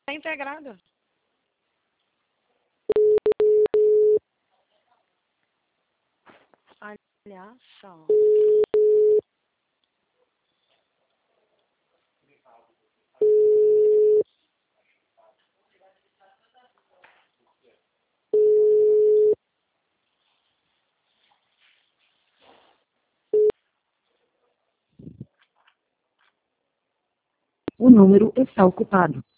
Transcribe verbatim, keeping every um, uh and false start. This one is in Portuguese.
Está integrado. Olha só. O número está ocupado.